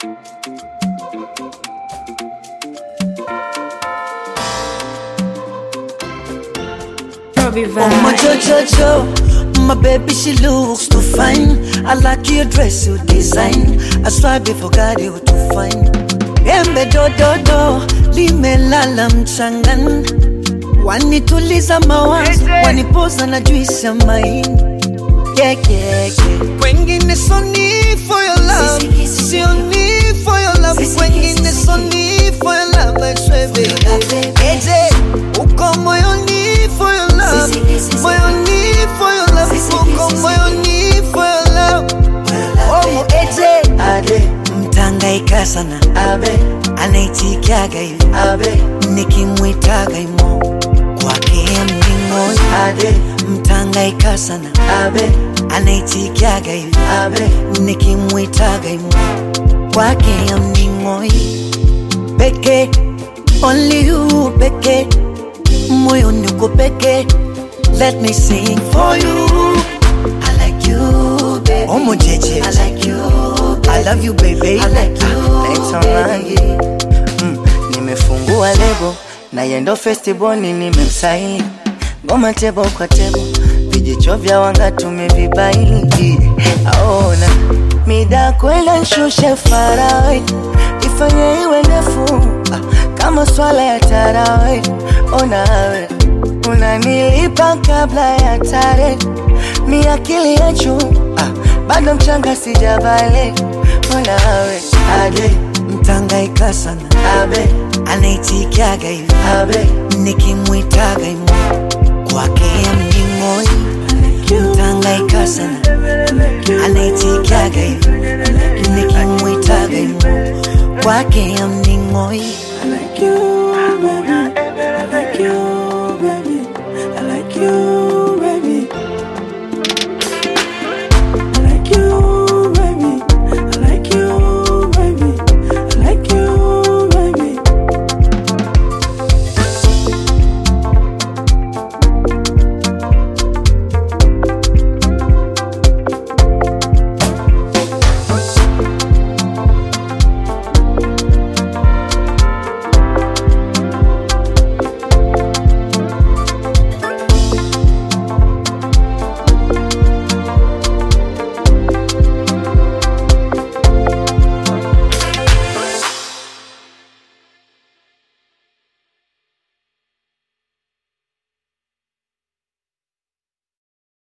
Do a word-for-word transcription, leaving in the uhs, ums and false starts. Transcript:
Oh my Jojo, my baby she looks too fine. I like your dress, your design. I swear before God you too fine. Embe do do do, limelala mchangani. Wanituliza mawazo, wanipoza na juisi ya maini. Yeah, yeah, yeah. Kwengine so need for your love, see you need for your love. Kwengine so need for your love, I swear baby. Eje, uko moyoni for your love, moyoni for your love. Uko moyoni for your love. Oh eje, ade mtangaika sana, abe anaitikiaga hivi, abe nikimwitaga imo kwake mningoi. Ade mtangaika sana, abe anaitikiaga hivi, abe nikimwitaga imo kwake mningoi. Peke, only you peke, moyo niko peke. Let me sing for you. I like you, baby. Oh mojeje, I like you, baby. I love you, baby. I like you, baby. Mm, nimefungua lebo na yendo festival nimemsaini. Ngoma tebo kwa tebo, vijicho vya wanga tumevibaini. Aona mida kwenda nshushe Faraway, ifanye iwe ndefu kama swala ya Tarawih. Ona we unanilipa kabla ya tarehe, mi akili ya juu ah, bado mchanga sijabale. Ona we ade mtangaika sana, abe anaitikiaga hivi, abe nikimwitaga imo kwake mningoi. Mtangaika sana, anaitikiaga hivi, nikimwitaga imo kwake mningoi. I like you, baby.